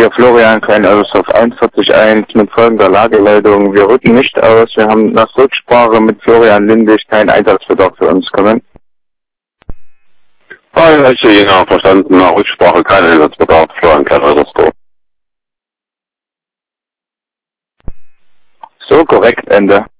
Hier Florian Klein, also auf 41.1 mit folgender Lagemeldung. Wir rücken nicht aus. Wir haben nach Rücksprache mit Florian Lindig keinen Einsatzbedarf für uns kommen. Ich sehe genau verstanden. Nach Rücksprache kein Einsatzbedarf. Florian Klein, Risto. So korrekt, Ende.